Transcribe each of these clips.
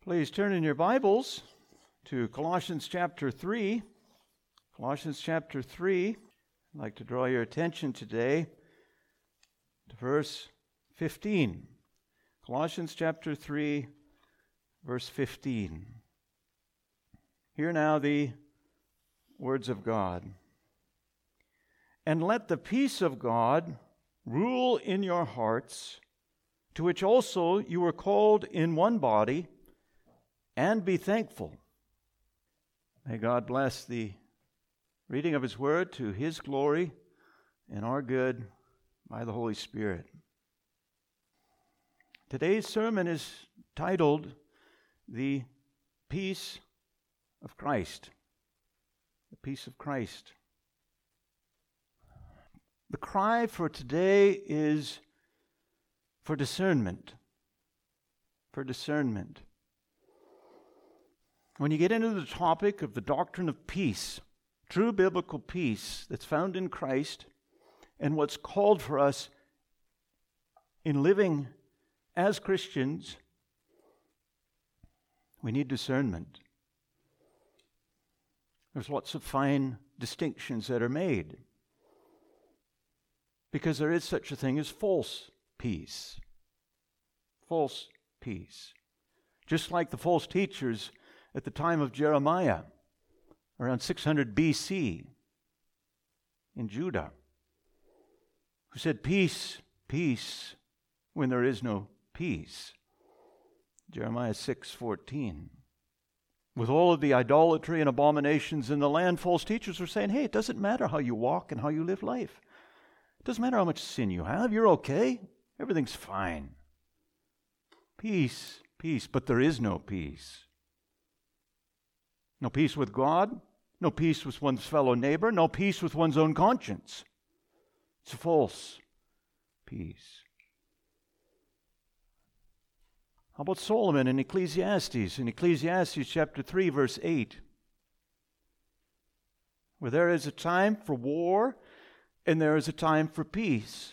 Please turn in your Bibles to Colossians chapter 3. Colossians chapter 3. I'd like to draw your attention today to verse 15. Colossians chapter 3, verse 15. Hear now the words of God. And let the peace of God rule in your hearts, to which also you were called in one body, and be thankful. May God bless the reading of His Word to His glory and our good by the Holy Spirit. Today's sermon is titled, The Peace of Christ. The Peace of Christ. The cry for today is for discernment. For discernment. When you get into the topic of the doctrine of peace, true biblical peace that's found in Christ, and what's called for us in living as Christians, we need discernment. There's lots of fine distinctions that are made, because there is such a thing as false peace. False peace. Just like the false teachers at the time of Jeremiah, around 600 BC, in Judah, who said, peace, peace, when there is no peace. Jeremiah 6:14. With all of the idolatry and abominations in the land, false teachers were saying, hey, it doesn't matter how you walk and how you live life. It doesn't matter how much sin you have. You're okay. Everything's fine. Peace, peace, but there is no peace. No peace with God, no peace with one's fellow neighbor, no peace with one's own conscience. It's a false peace. How about Solomon in Ecclesiastes? In Ecclesiastes chapter 3, verse 8, where there is a time for war and there is a time for peace.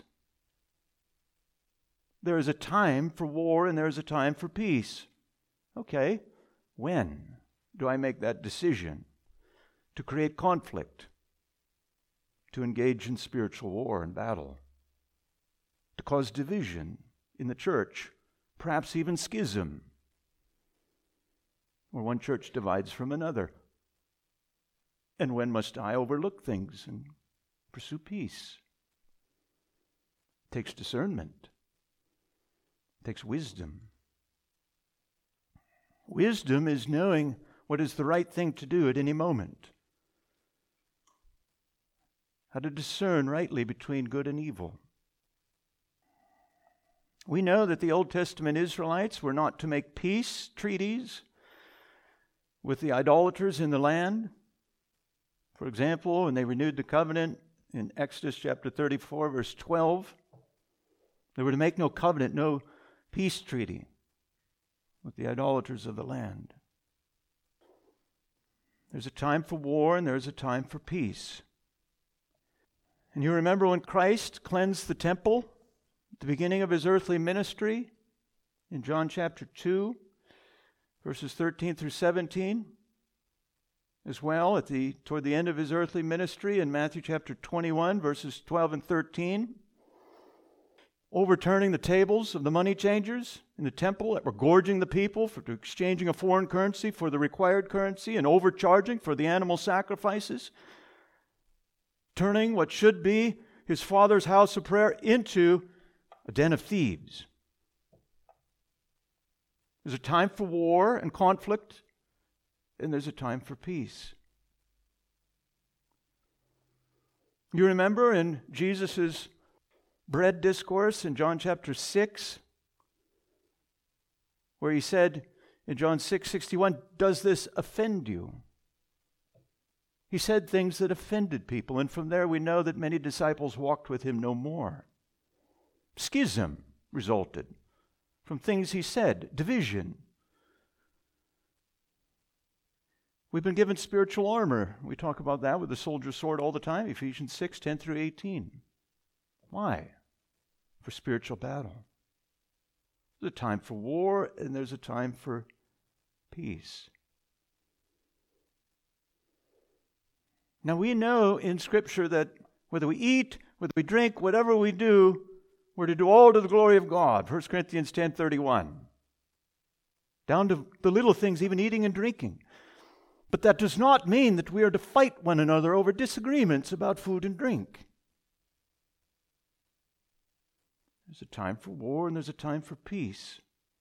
There is a time for war and there is a time for peace. Okay, when do I make that decision to create conflict, to engage in spiritual war and battle, to cause division in the church, perhaps even schism, where one church divides from another? And when must I overlook things and pursue peace? It takes discernment. It takes wisdom. Wisdom is knowing what is the right thing to do at any moment. How to discern rightly between good and evil. We know that the Old Testament Israelites were not to make peace treaties with the idolaters in the land. For example, when they renewed the covenant in Exodus chapter 34, verse 12, they were to make no covenant, no peace treaty with the idolaters of the land. There's a time for war and there's a time for peace. And you remember when Christ cleansed the temple at the beginning of His earthly ministry in John chapter 2, verses 13 through 17. As well, toward the end of His earthly ministry in Matthew chapter 21, verses 12 and 13. Overturning the tables of the money changers in the temple that were gorging the people for exchanging a foreign currency for the required currency and overcharging for the animal sacrifices. Turning what should be His Father's house of prayer into a den of thieves. There's a time for war and conflict, and there's a time for peace. You remember in Jesus' bread discourse in John chapter 6, where He said in John 6:61, does this offend you? He said things that offended people, and from there we know that many disciples walked with Him no more. Schism resulted from things He said, division. We've been given spiritual armor. We talk about that with the soldier's sword all the time, Ephesians 6, 10 through 18. Why? For spiritual battle. There's a time for war and there's a time for peace. Now we know in Scripture that whether we eat, whether we drink, whatever we do, we're to do all to the glory of God. 1 Corinthians 10:31. Down to the little things, even eating and drinking. But that does not mean that we are to fight one another over disagreements about food and drink. There's a time for war and there's a time for peace.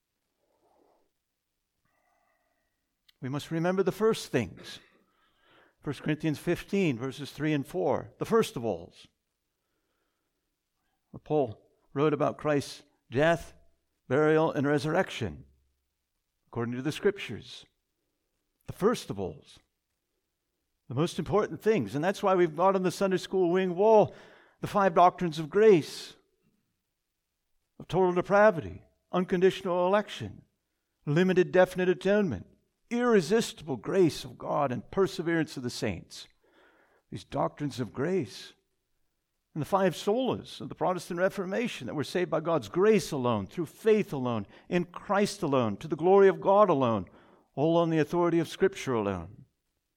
We must remember the first things. 1 Corinthians 15, verses 3 and 4. The first of all. Where Paul wrote about Christ's death, burial, and resurrection, according to the Scriptures. The first of all. The most important things. And that's why we've got on the Sunday school wing wall the 5 doctrines of grace, of total depravity, unconditional election, limited definite atonement, irresistible grace of God, and perseverance of the saints. These doctrines of grace. And the 5 solas of the Protestant Reformation, that we're saved by God's grace alone, through faith alone, in Christ alone, to the glory of God alone, all on the authority of Scripture alone.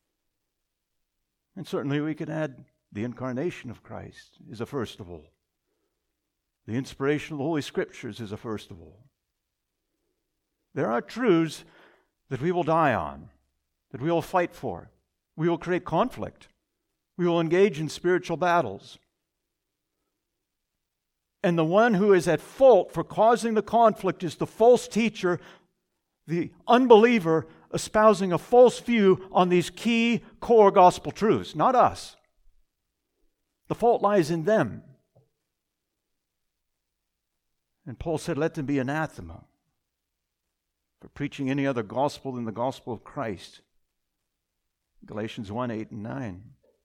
And certainly we could add the incarnation of Christ is a first of all. The inspiration of the Holy Scriptures is a first of all. There are truths that we will die on, that we will fight for. We will create conflict. We will engage in spiritual battles. And the one who is at fault for causing the conflict is the false teacher, the unbeliever espousing a false view on these key core gospel truths, not us. The fault lies in them. And Paul said, let them be anathema for preaching any other gospel than the gospel of Christ. Galatians 1, 8 and 9.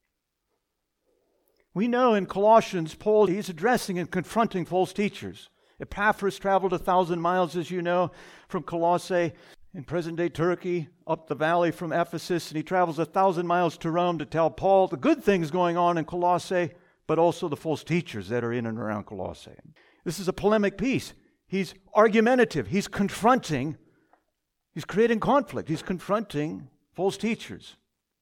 We know in Colossians, Paul, he's addressing and confronting false teachers. Epaphras traveled 1,000 miles, as you know, from Colossae in present-day Turkey up the valley from Ephesus, and he travels 1,000 miles to Rome to tell Paul the good things going on in Colossae, but also the false teachers that are in and around Colossae. This is a polemic piece. He's argumentative. He's confronting. He's creating conflict. He's confronting false teachers.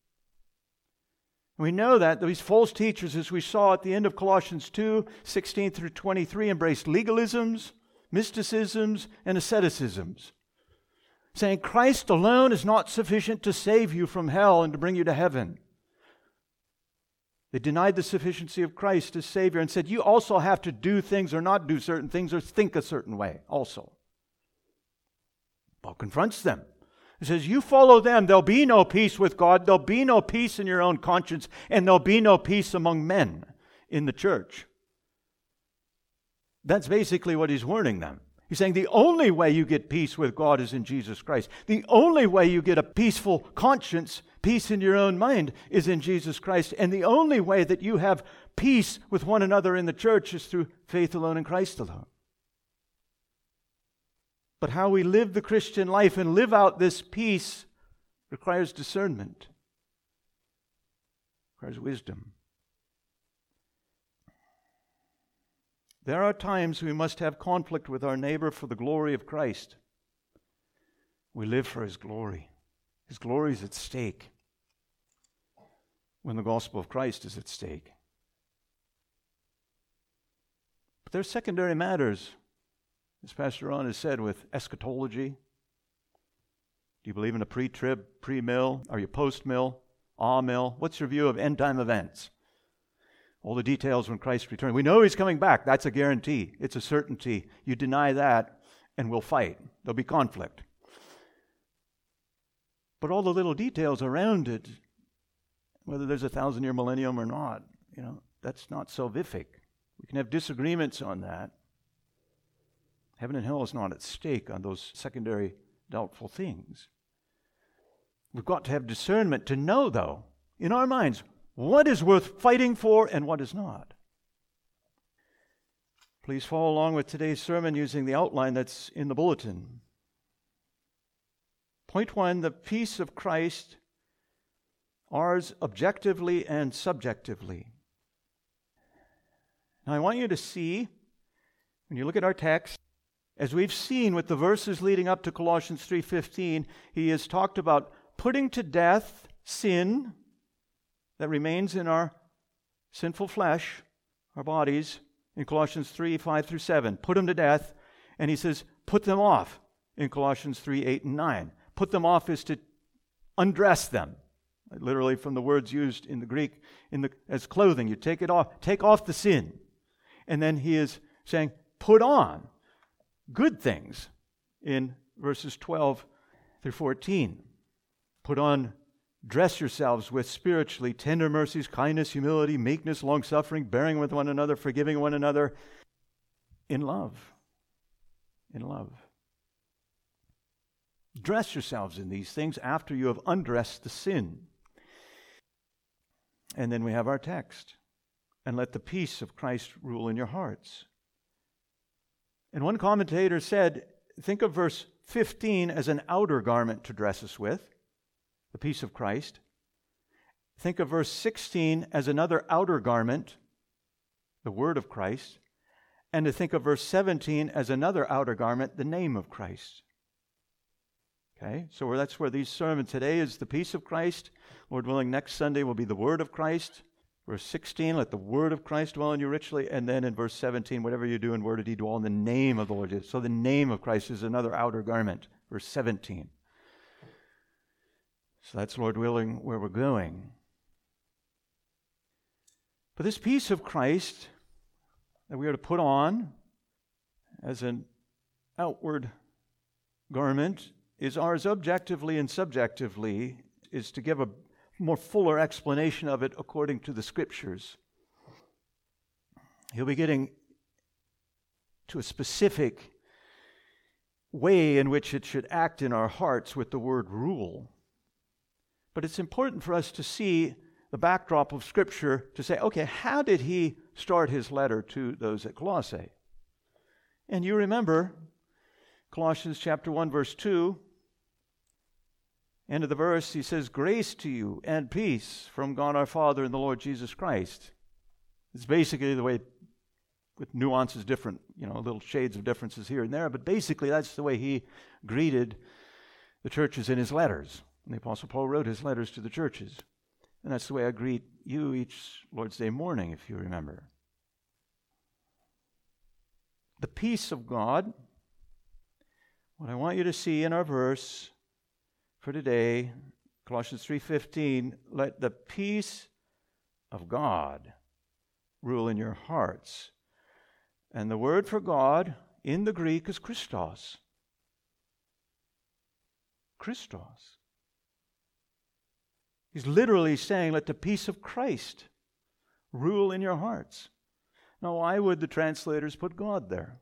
We know that these false teachers, as we saw at the end of Colossians 2, 16 through 23, embraced legalisms, mysticisms, and asceticisms, saying Christ alone is not sufficient to save you from hell and to bring you to heaven. They denied the sufficiency of Christ as Savior and said, you also have to do things or not do certain things or think a certain way also. Paul confronts them. He says, you follow them, there'll be no peace with God, there'll be no peace in your own conscience, and there'll be no peace among men in the church. That's basically what he's warning them. He's saying the only way you get peace with God is in Jesus Christ. The only way you get a peaceful conscience, peace in your own mind, is in Jesus Christ. And the only way that you have peace with one another in the church is through faith alone in Christ alone. But how we live the Christian life and live out this peace requires discernment, requires wisdom. There are times we must have conflict with our neighbor for the glory of Christ. We live for His glory. His glory is at stake when the gospel of Christ is at stake. But there are secondary matters, as Pastor Ron has said, with eschatology. Do you believe in a pre-trib, pre-mill? Are you post-mill, ah-mill? What's your view of end-time events? All the details when Christ returns. We know He's coming back. That's a guarantee. It's a certainty. You deny that, and we'll fight. There'll be conflict. But all the little details around it, whether there's a 1,000-year millennium or not, that's not salvific. We can have disagreements on that. Heaven and hell is not at stake on those secondary doubtful things. We've got to have discernment to know, though, in our minds, what is worth fighting for and what is not. Please follow along with today's sermon using the outline that's in the bulletin. Point 1, the peace of Christ, ours objectively and subjectively. Now I want you to see, when you look at our text, As we've seen with the verses leading up to Colossians 3:15, he has talked about putting to death sin that remains in our sinful flesh, our bodies, in Colossians 3:5-7. Put them to death. And he says, put them off in Colossians 3:8 and 9. Put them off is to undress them. Literally from the words used in the Greek as clothing. You take it off, take off the sin. And then he is saying, put on good things in verses 12-14. Put on, dress yourselves with spiritually tender mercies, kindness, humility, meekness, long-suffering, bearing with one another, forgiving one another in love. In love. Dress yourselves in these things after you have undressed the sin. And then we have our text. And let the peace of Christ rule in your hearts. And one commentator said, think of verse 15 as an outer garment to dress us with, the peace of Christ. Think of verse 16 as another outer garment, the word of Christ. And to think of verse 17 as another outer garment, the name of Christ. Okay, so that's where these sermons today is the peace of Christ. Lord willing, next Sunday will be the word of Christ. Verse 16, let the word of Christ dwell in you richly. And then in verse 17, whatever you do in word or deed, do all in the name of the Lord Jesus. So the name of Christ is another outer garment. Verse 17. So that's, Lord willing, where we're going. But this peace of Christ that we are to put on as an outward garment is ours objectively and subjectively, is to give a more fuller explanation of it according to the Scriptures. He'll be getting to a specific way in which it should act in our hearts with the word rule. But it's important for us to see the backdrop of Scripture to say, okay, how did he start his letter to those at Colossae? And you remember Colossians chapter 1, verse 2, end of the verse, he says, grace to you and peace from God our Father and the Lord Jesus Christ. It's basically the way, with nuances different, little shades of differences here and there, but basically that's the way he greeted the churches in his letters. And the Apostle Paul wrote his letters to the churches. And that's the way I greet you each Lord's Day morning, if you remember. The peace of God, what I want you to see in our verse for today, Colossians 3:15, let the peace of God rule in your hearts. And the word for God in the Greek is Christos. Christos. He's literally saying, let the peace of Christ rule in your hearts. Now, why would the translators put God there?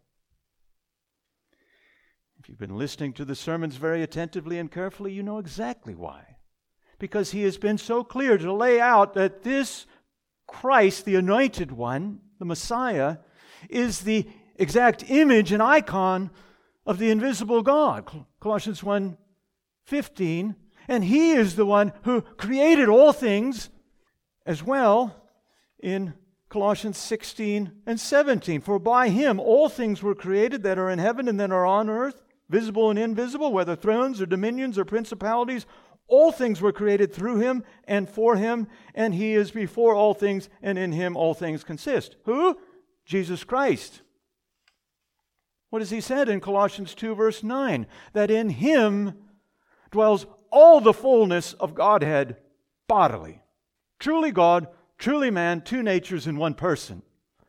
If you've been listening to the sermons very attentively and carefully, you know exactly why. Because he has been so clear to lay out that this Christ, the Anointed One, the Messiah, is the exact image and icon of the invisible God. Colossians 1:15. And he is the one who created all things as well in Colossians 16 and 17. For by him all things were created that are in heaven and that are on earth, visible and invisible, whether thrones or dominions or principalities. All things were created through him and for him, and he is before all things, and in him all things consist. Who? Jesus Christ. What has he said in Colossians 2 verse 9? That in him dwells all the fullness of Godhead bodily. Truly God, truly man, two natures in one person.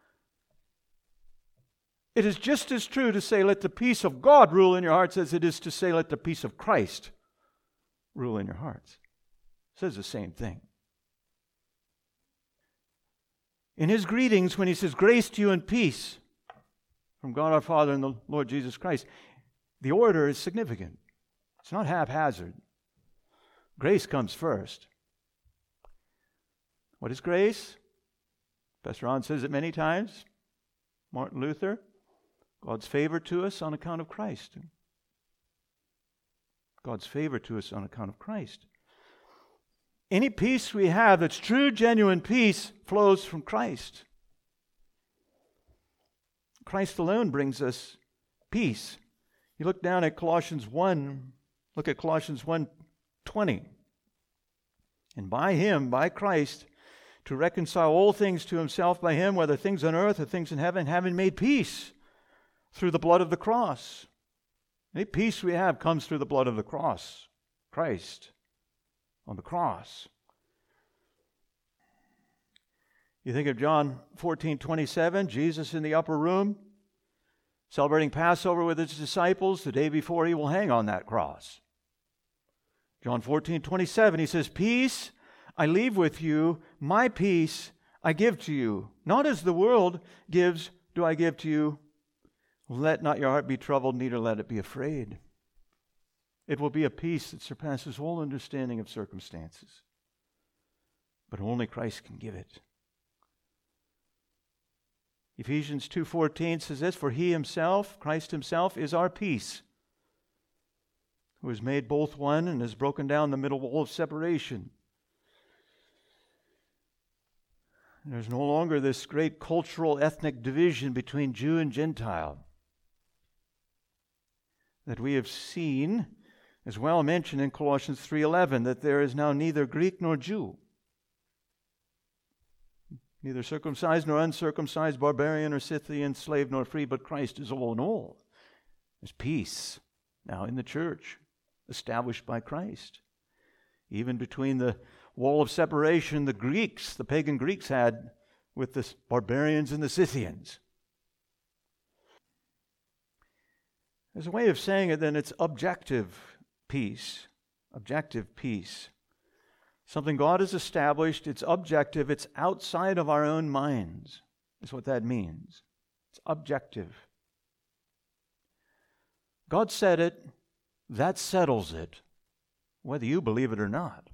It is just as true to say, let the peace of God rule in your hearts, as it is to say, let the peace of Christ rule in your hearts. It says the same thing. In his greetings, when he says, grace to you and peace from God our Father and the Lord Jesus Christ, the order is significant. It's not haphazard. Grace comes first. What is grace? Pastor Ron says it many times. Martin Luther, God's favor to us on account of Christ. God's favor to us on account of Christ. Any peace we have that's true, genuine peace flows from Christ. Christ alone brings us peace. You look down at Colossians 1, look at Colossians 1:20. And by him, by Christ, to reconcile all things to himself by him, whether things on earth or things in heaven, having made peace through the blood of the cross. Any peace we have comes through the blood of the cross. Christ on the cross. You think of John 14:27, Jesus in the upper room, celebrating Passover with his disciples the day before he will hang on that cross. John 14:27, he says, "Peace I leave with you, my peace I give to you. Not as the world gives, do I give to you. Let not your heart be troubled, neither let it be afraid." It will be a peace that surpasses all understanding of circumstances. But only Christ can give it. Ephesians 2:14 says this, "For he himself, Christ himself, is our peace, who has made both one and has broken down the middle wall of separation." There's no longer this great cultural ethnic division between Jew and Gentile that we have seen as well mentioned in Colossians 3:11, that there is now neither Greek nor Jew, neither circumcised nor uncircumcised, barbarian or Scythian, slave nor free, but Christ is all in all. There's peace now in the church, established by Christ. Even between the wall of separation the Greeks, the pagan Greeks had with the barbarians and the Scythians. There's a way of saying it then, it's objective peace. Objective peace. Something God has established, it's objective, it's outside of our own minds, is what that means. It's objective. God said it, that settles it, whether you believe it or not.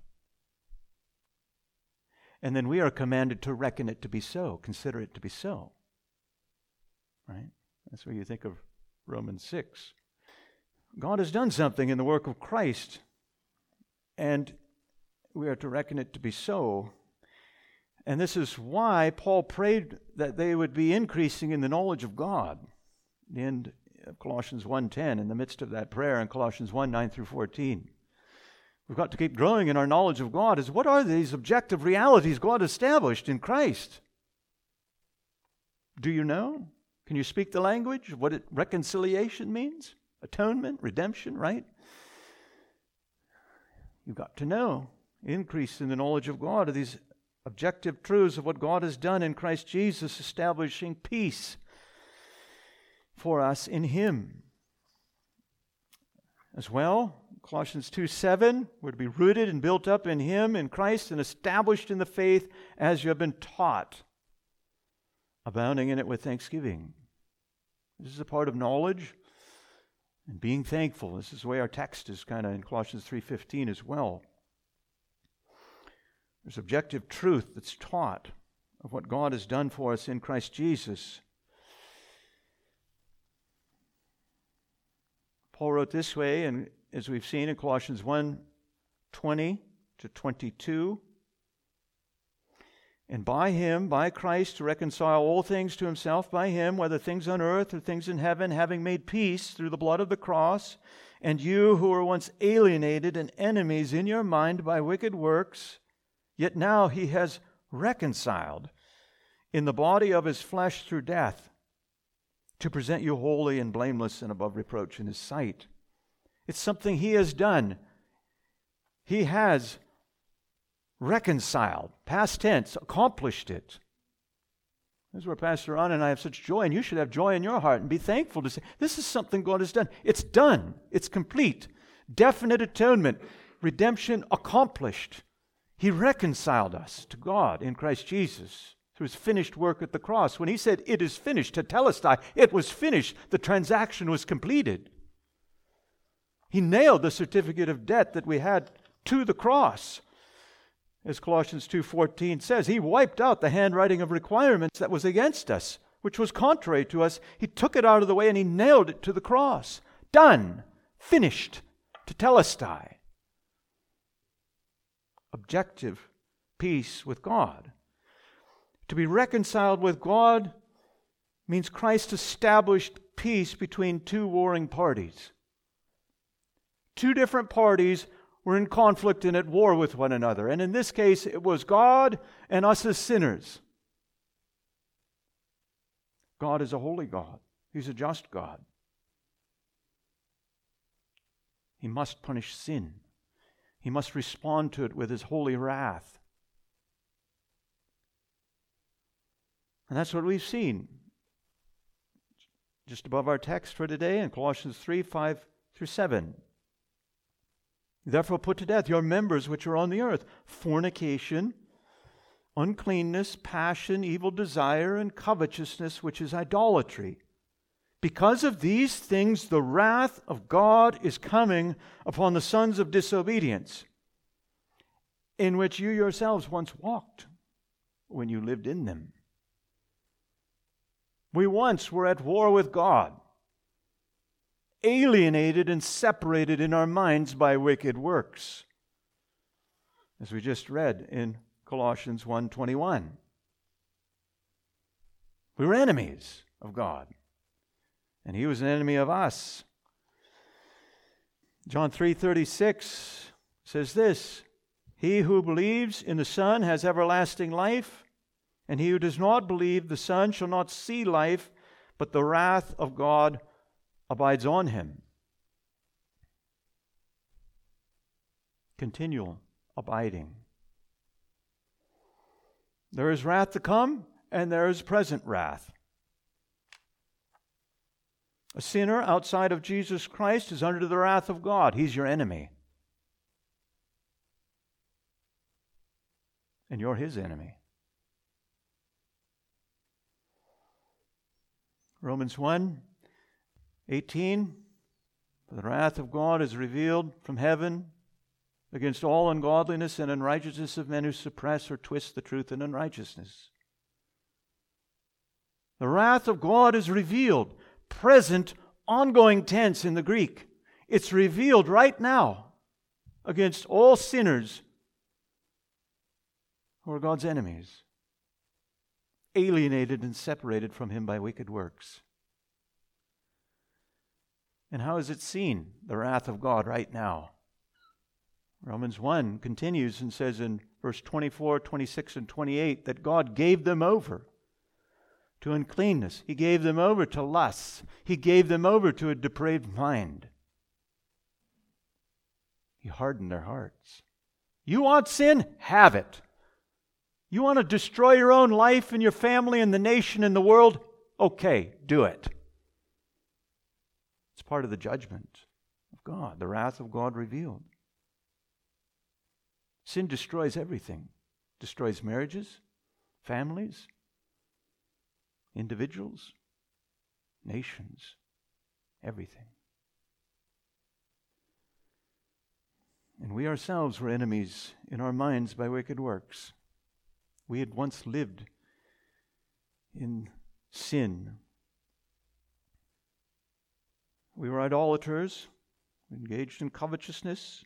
And then we are commanded to reckon it to be so, consider it to be so. Right? That's what you think of Romans 6. God has done something in the work of Christ, and we are to reckon it to be so. And this is why Paul prayed that they would be increasing in the knowledge of God. The end of Colossians 1:10, in the midst of that prayer in Colossians 1:9 through 14. We've got to keep growing in our knowledge of God. Is what are these objective realities God established in Christ? Do you know? Can you speak the language of what reconciliation means? Atonement, redemption, right? You've got to know. Increase in the knowledge of God, of these objective truths of what God has done in Christ Jesus, establishing peace for us in Him. As well, Colossians 2:7, we're to be rooted and built up in Him, in Christ, and established in the faith as you have been taught, abounding in it with thanksgiving. This is a part of knowledge and being thankful. This is the way our text is kind of in Colossians 3:15 as well. There's objective truth that's taught of what God has done for us in Christ Jesus. Paul wrote this way, and as we've seen in Colossians 1:20 to 22, "And by Him, by Christ, to reconcile all things to Himself by Him, whether things on earth or things in heaven, having made peace through the blood of the cross, and you who were once alienated and enemies in your mind by wicked works, yet now He has reconciled in the body of His flesh through death, to present you holy and blameless and above reproach in His sight." It's something He has done. He has reconciled, past tense, accomplished it. This is where Pastor Ron and I have such joy, and you should have joy in your heart and be thankful to say, this is something God has done. It's done. It's complete. Definite atonement. Redemption accomplished. He reconciled us to God in Christ Jesus through His finished work at the cross. When He said, "It is finished," tetelestai, it was finished. The transaction was completed. He nailed the certificate of debt that we had to the cross. As Colossians 2:14 says, He wiped out the handwriting of requirements that was against us, which was contrary to us. He took it out of the way and He nailed it to the cross. Done. Finished. Tetelestai. Objective peace with God. To be reconciled with God means Christ established peace between two warring parties. Two different parties were in conflict and at war with one another. And in this case, it was God and us as sinners. God is a holy God. He's a just God. He must punish sin. He must respond to it with His holy wrath. And that's what we've seen just above our text for today in Colossians 3, 5 through 7. Therefore put to death your members which are on the earth, fornication, uncleanness, passion, evil desire, and covetousness, which is idolatry. Because of these things the wrath of God is coming upon the sons of disobedience, in which you yourselves once walked when you lived in them. We once were at war with God, alienated and separated in our minds by wicked works, as we just read in Colossians 1:21. We were enemies of God, and He was an enemy of us. John 3:36 says this, He who believes in the Son has everlasting life, and he who does not believe the Son shall not see life, but the wrath of God abides on him. Continual abiding. There is wrath to come, and there is present wrath. A sinner outside of Jesus Christ is under the wrath of God. He's your enemy. And you're his enemy. Romans 1:18, for the wrath of God is revealed from heaven against all ungodliness and unrighteousness of men who suppress or twist the truth in unrighteousness. The wrath of God is revealed, present, ongoing tense in the Greek. It's revealed right now against all sinners who are God's enemies, alienated and separated from Him by wicked works. And how is it seen, the wrath of God right now? Romans 1 continues and says in verse 24, 26, and 28 that God gave them over to uncleanness. He gave them over to lusts. He gave them over to a depraved mind. He hardened their hearts. You want sin? Have it. You want to destroy your own life and your family and the nation and the world? Okay, do it. It's part of the judgment of God, the wrath of God revealed. Sin destroys everything. Destroys marriages, families, individuals, nations, everything. And we ourselves were enemies in our minds by wicked works. We had once lived in sin. We were idolaters, engaged in covetousness.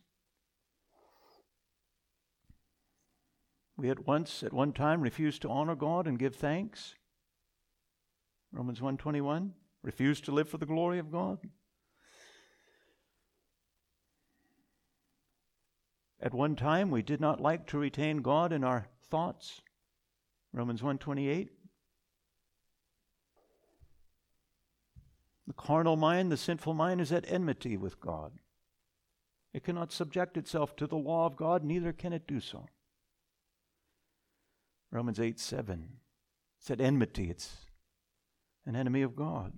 We at one time, refused to honor God and give thanks. Romans 1:21, refused to live for the glory of God. At one time, we did not like to retain God in our thoughts. Romans 1:28. The carnal mind, the sinful mind, is at enmity with God. It cannot subject itself to the law of God, neither can it do so. Romans 8:7. It's at enmity. It's an enemy of God.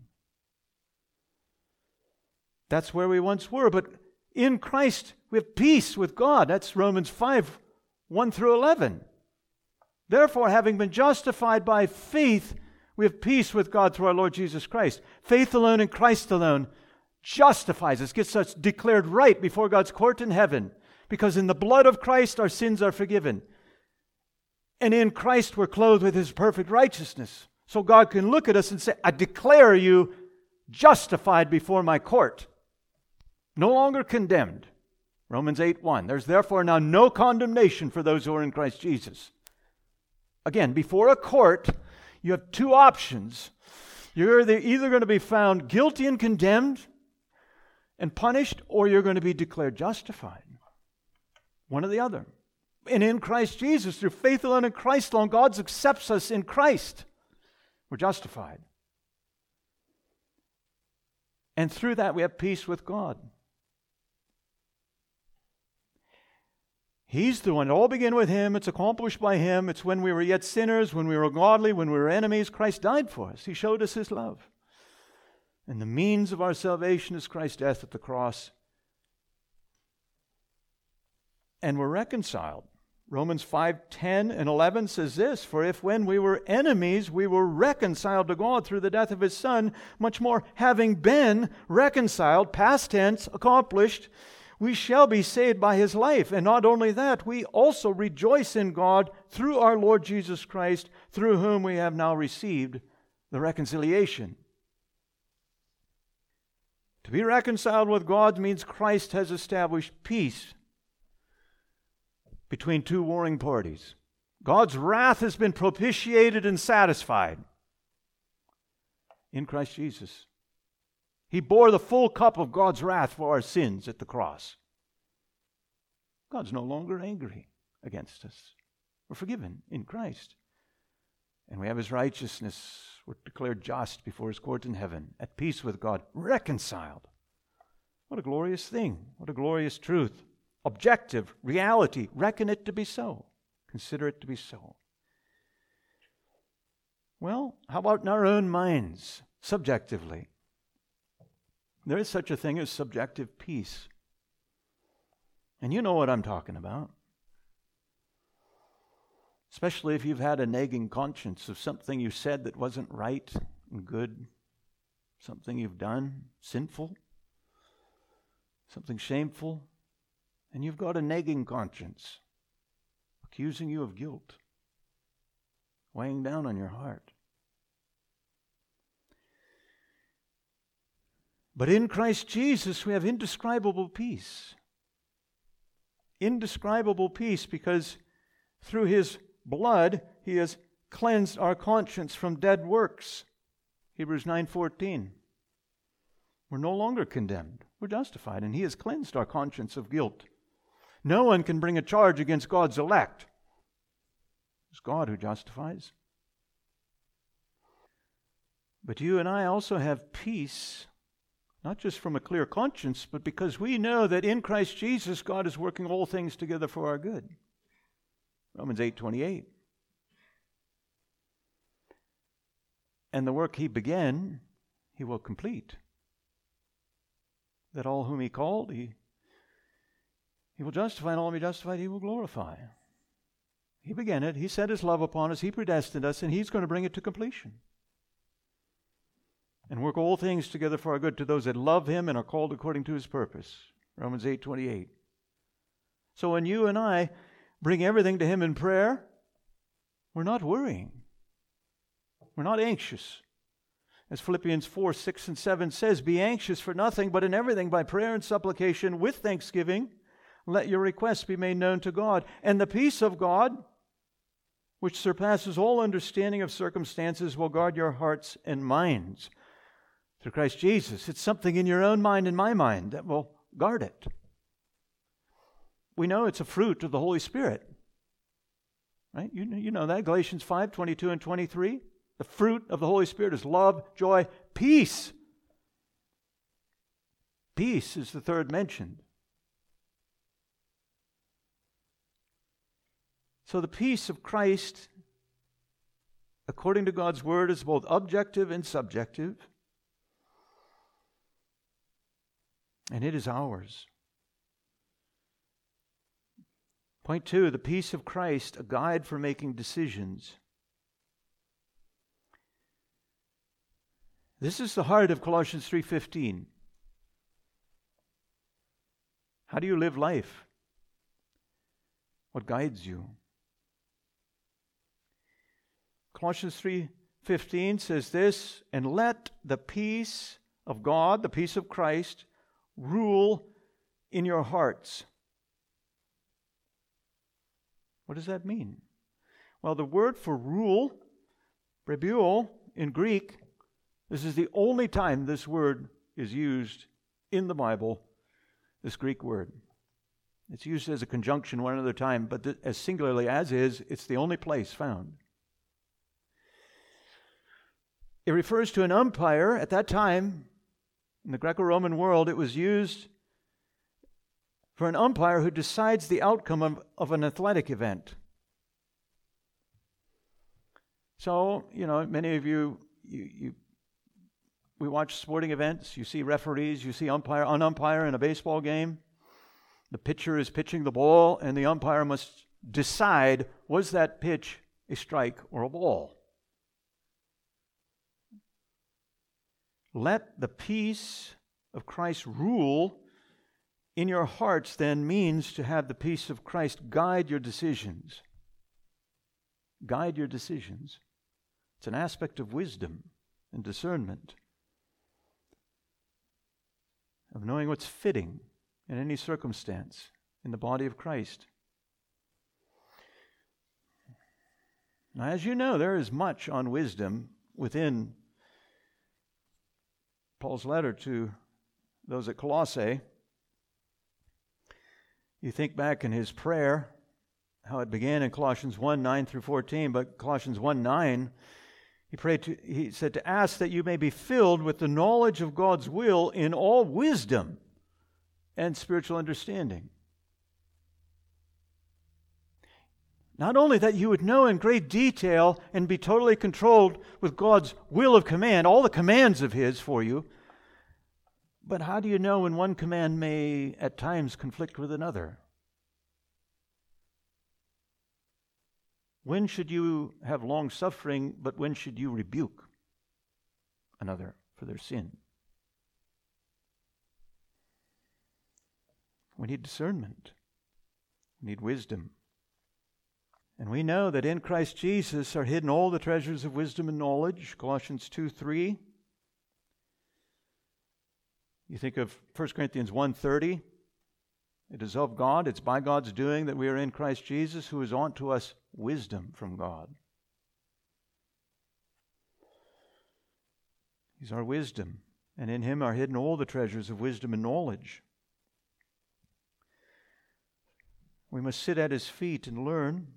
That's where we once were, but in Christ we have peace with God. That's Romans 5:1-11. Therefore, having been justified by faith, we have peace with God through our Lord Jesus Christ. Faith alone in Christ alone justifies us, gets us declared right before God's court in heaven, because in the blood of Christ our sins are forgiven. And in Christ we're clothed with His perfect righteousness. So God can look at us and say, I declare you justified before my court. No longer condemned. Romans 8:1. There's therefore now no condemnation for those who are in Christ Jesus. Again, before a court, you have two options. You're either going to be found guilty and condemned and punished, or you're going to be declared justified. One or the other. And in Christ Jesus, through faith alone in Christ alone, God accepts us in Christ. We're justified. And through that we have peace with God. He's the one. It all began with Him. It's accomplished by Him. It's when we were yet sinners, when we were godly, when we were enemies, Christ died for us. He showed us His love. And the means of our salvation is Christ's death at the cross. And we're reconciled. Romans 5:10 and 11 says this, "For if when we were enemies, we were reconciled to God through the death of His Son, much more having been reconciled," past tense, accomplished, "we shall be saved by His life. And not only that, we also rejoice in God through our Lord Jesus Christ, through whom we have now received the reconciliation." To be reconciled with God means Christ has established peace between two warring parties. God's wrath has been propitiated and satisfied in Christ Jesus. He bore the full cup of God's wrath for our sins at the cross. God's no longer angry against us. We're forgiven in Christ. And we have His righteousness. We're declared just before His court in heaven, at peace with God, reconciled. What a glorious thing. What a glorious truth. Objective, reality. Reckon it to be so. Consider it to be so. Well, how about in our own minds, subjectively? There is such a thing as subjective peace. And you know what I'm talking about. Especially if you've had a nagging conscience of something you said that wasn't right and good, something you've done, sinful, something shameful, and you've got a nagging conscience accusing you of guilt, weighing down on your heart. But in Christ Jesus, we have indescribable peace. Indescribable peace, because through His blood, He has cleansed our conscience from dead works. Hebrews 9:14. We're no longer condemned. We're justified, and He has cleansed our conscience of guilt. No one can bring a charge against God's elect. It's God who justifies. But you and I also have peace, not just from a clear conscience, but because we know that in Christ Jesus, God is working all things together for our good. Romans 8:28. And the work He began, He will complete. That all whom He called, He will justify, and all whom He justified, He will glorify. He began it. He set His love upon us. He predestined us, and He's going to bring it to completion. And work all things together for our good to those that love Him and are called according to His purpose. Romans 8:28. So when you and I bring everything to Him in prayer, we're not worrying. We're not anxious. As Philippians 4:6 and 7 says, "Be anxious for nothing, but in everything by prayer and supplication with thanksgiving, let your requests be made known to God. And the peace of God, which surpasses all understanding of circumstances, will guard your hearts and minds." Through Christ Jesus. It's something in your own mind and my mind that will guard it. We know it's a fruit of the Holy Spirit. Right? You know that. Galatians 5:22 and 23. The fruit of the Holy Spirit is love, joy, peace. Peace is the third mentioned. So the peace of Christ, according to God's Word, is both objective and subjective. And it is ours. Point 2, the peace of Christ, a guide for making decisions. This is the heart of Colossians 3:15. How do you live life? What guides you? Colossians 3:15 says this, "And let the peace of God, the peace of Christ, rule in your hearts." What does that mean? Well, the word for rule, prebuo, in Greek, this is the only time this word is used in the Bible, this Greek word. It's used as a conjunction one other time, but as singularly as is, it's the only place found. It refers to an umpire. At that time, in the Greco-Roman world, it was used for an umpire who decides the outcome of an athletic event. So, many of you we watch sporting events. You see referees, you see an umpire in a baseball game. The pitcher is pitching the ball, and the umpire must decide, was that pitch a strike or a ball? Let the peace of Christ rule in your hearts, then, means to have the peace of Christ guide your decisions. Guide your decisions. It's an aspect of wisdom and discernment, of knowing what's fitting in any circumstance in the body of Christ. Now, as you know, there is much on wisdom within Paul's letter to those at Colossae. You think back in his prayer, how it began in Colossians 1:9 through 14, but Colossians 1:9, he said to ask that you may be filled with the knowledge of God's will in all wisdom and spiritual understanding. Not only that you would know in great detail and be totally controlled with God's will of command, all the commands of His for you, but how do you know when one command may at times conflict with another? When should you have long suffering, but when should you rebuke another for their sin? We need discernment. We need wisdom. And we know that in Christ Jesus are hidden all the treasures of wisdom and knowledge, Colossians 2:3. You think of 1 Corinthians 1:30. It is of God, it's by God's doing that we are in Christ Jesus, who is unto us wisdom from God. He's our wisdom, and in Him are hidden all the treasures of wisdom and knowledge. We must sit at His feet and learn.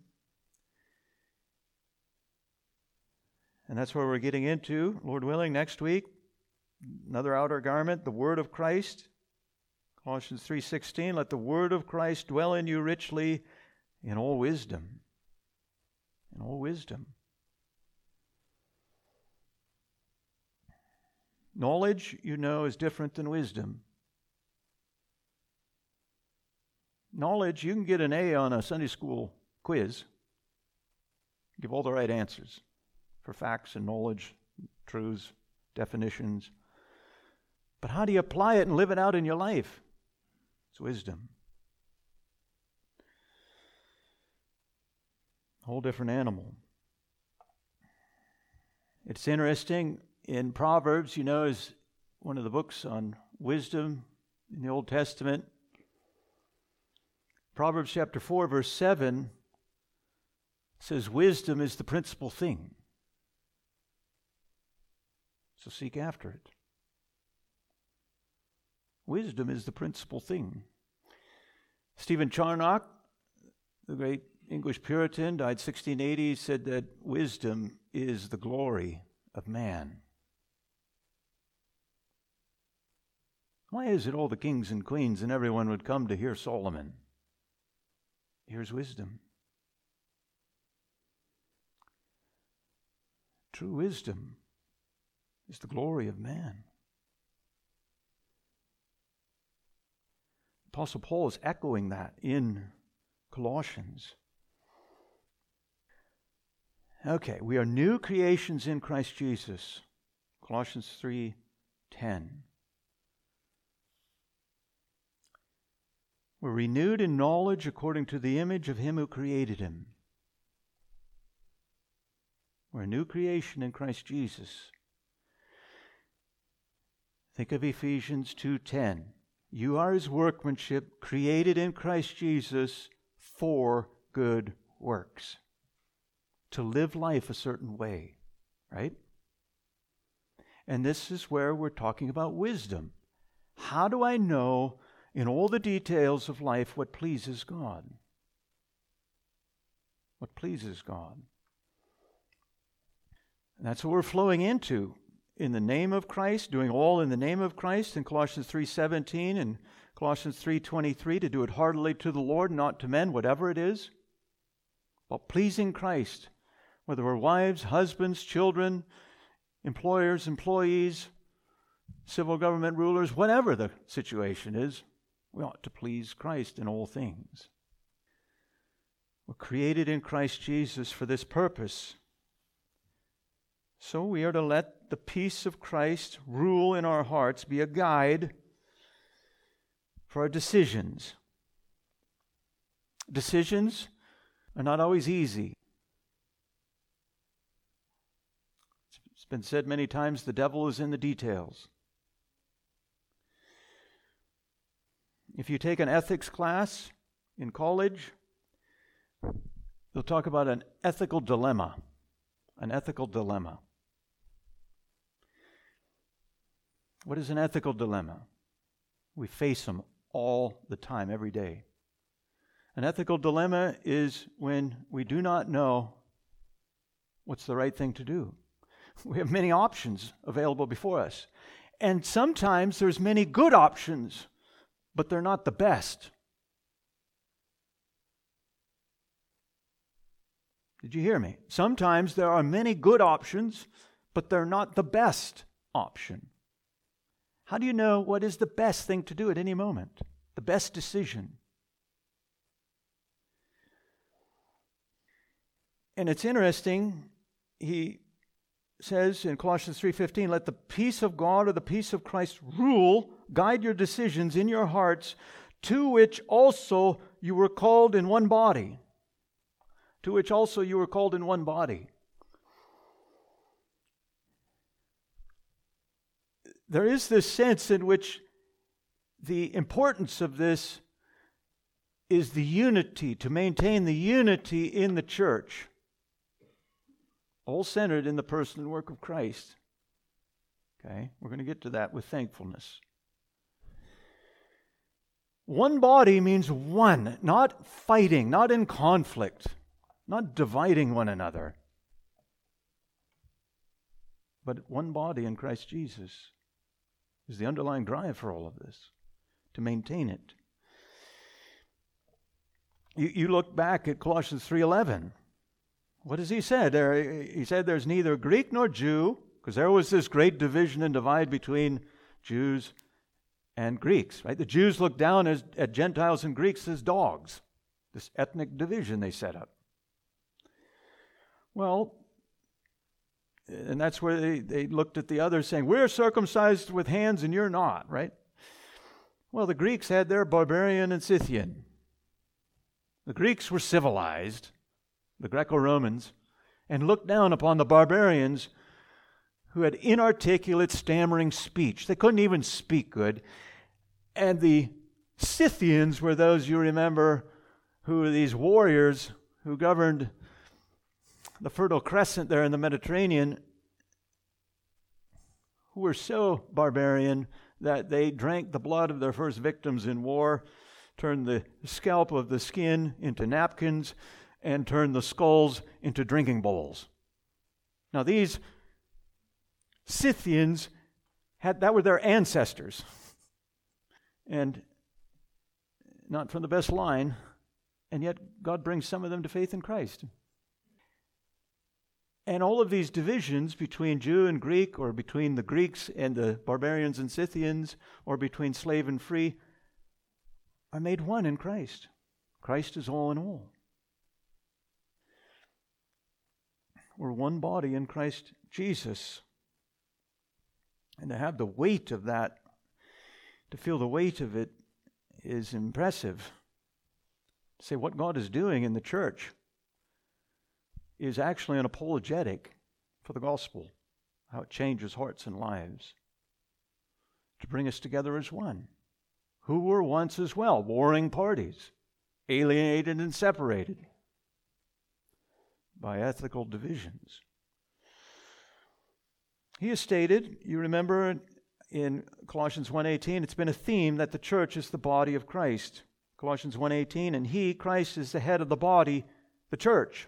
And that's where we're getting into, Lord willing, next week. Another outer garment, the Word of Christ. Colossians 3:16, let the Word of Christ dwell in you richly in all wisdom. In all wisdom. Knowledge, is different than wisdom. Knowledge, you can get an A on a Sunday school quiz. Give all the right answers for facts and knowledge, truths, definitions. But how do you apply it and live it out in your life? It's wisdom. A whole different animal. It's interesting, in Proverbs, is one of the books on wisdom in the Old Testament. Proverbs chapter 4, verse 7 says, wisdom is the principal thing. So seek after it. Wisdom is the principal thing. Stephen Charnock, the great English Puritan, died 1680, said that wisdom is the glory of man. Why is it all the kings and queens and everyone would come to hear Solomon? Here's wisdom. True wisdom is the glory of man. Apostle Paul is echoing that in Colossians. Okay, we are new creations in Christ Jesus. Colossians 3:10. We're renewed in knowledge according to the image of Him who created Him. We're a new creation in Christ Jesus. Think of Ephesians 2:10. You are His workmanship, created in Christ Jesus for good works. To live life a certain way, right? And this is where we're talking about wisdom. How do I know in all the details of life what pleases God? What pleases God? And that's what we're flowing into in the name of Christ, doing all in the name of Christ in Colossians 3:17 and Colossians 3:23, to do it heartily to the Lord, not to men, whatever it is. But pleasing Christ, whether we're wives, husbands, children, employers, employees, civil government rulers, whatever the situation is, we ought to please Christ in all things. We're created in Christ Jesus for this purpose. So we are to let the peace of Christ rule in our hearts, be a guide for our decisions. Decisions are not always easy. It's been said many times, the devil is in the details. If you take an ethics class in college, they'll talk about an ethical dilemma. An ethical dilemma. What is an ethical dilemma? We face them all the time, every day. An ethical dilemma is when we do not know what's the right thing to do. We have many options available before us. And sometimes there's many good options, but they're not the best. Did you hear me? Sometimes there are many good options, but they're not the best option. How do you know what is the best thing to do at any moment? The best decision? And it's interesting, he says in Colossians 3:15, let the peace of God or the peace of Christ rule, guide your decisions in your hearts, to which also you were called in one body. To which also you were called in one body. There is this sense in which the importance of this is the unity, to maintain the unity in the church, all centered in the person and work of Christ. Okay, we're going to get to that with thankfulness. One body means one, not fighting, not in conflict, not dividing one another, but one body in Christ Jesus is the underlying drive for all of this, to maintain it. You look back at Colossians 3:11. What has he said there? He said there's neither Greek nor Jew, because there was this great division and divide between Jews and Greeks, right? The Jews looked down at Gentiles and Greeks as dogs. This ethnic division they set up. Well, and that's where they looked at the others saying, we're circumcised with hands and you're not, right? Well, the Greeks had their barbarian and Scythian. The Greeks were civilized, the Greco-Romans, and looked down upon the barbarians who had inarticulate, stammering speech. They couldn't even speak good. And the Scythians were those, you remember, who were these warriors who governed the Fertile Crescent there in the Mediterranean, who were so barbarian that they drank the blood of their first victims in war, turned the scalp of the skin into napkins, and turned the skulls into drinking bowls. Now these Scythians that were their ancestors, and not from the best line, and yet God brings some of them to faith in Christ. And all of these divisions between Jew and Greek, or between the Greeks and the barbarians and Scythians, or between slave and free, are made one in Christ. Christ is all in all. We're one body in Christ Jesus. And to have the weight of that, to feel the weight of it, is impressive. To say what God is doing in the church is actually an apologetic for the gospel, how it changes hearts and lives, to bring us together as one, who were once as well warring parties, alienated and separated by ethical divisions. He has stated, you remember in Colossians 1:18, it's been a theme that the church is the body of Christ. Colossians 1:18, and He, Christ, is the head of the body, the church.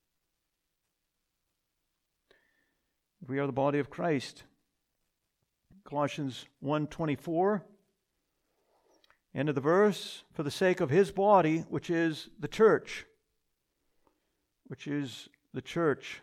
We are the body of Christ. Colossians 1:24, end of the verse, for the sake of His body, which is the church. Which is the church.